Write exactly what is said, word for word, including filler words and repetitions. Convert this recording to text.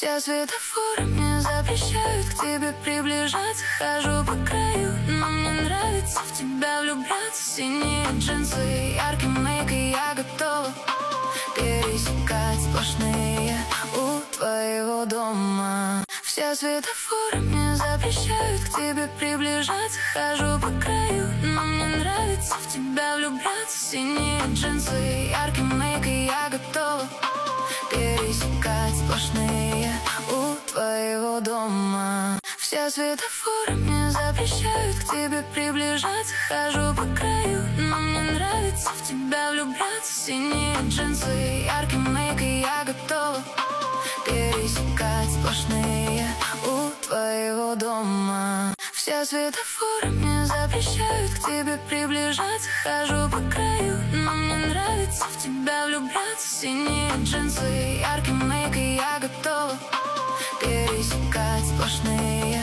Все светофоры мне запрещают к тебе приближаться. Хожу по краю, но мне нравится в тебя влюбляться. Синие джинсы, яркий мейк, и я готова пересекать сплошные у твоего дома. Все светофоры мне запрещают к тебе приближаться. Хожу по краю, но мне нравится в тебя влюбляться. Синие джинсы, яркий мейк, и я готова пересекать сплошные у твоего дома. Все светофоры мне запрещают к тебе приближаться. Хожу по краю, но мне нравится в тебя влюбляться. Синие джинсы, яркий мейк, и я готова пересекать сплошные у твоего дома. Все светофоры мне запрещают к тебе приближаться. Хожу по краю, но мне нравится в тебя влюбляться. Синие джинсы, яркий мейк, и я готова пересекать сплошные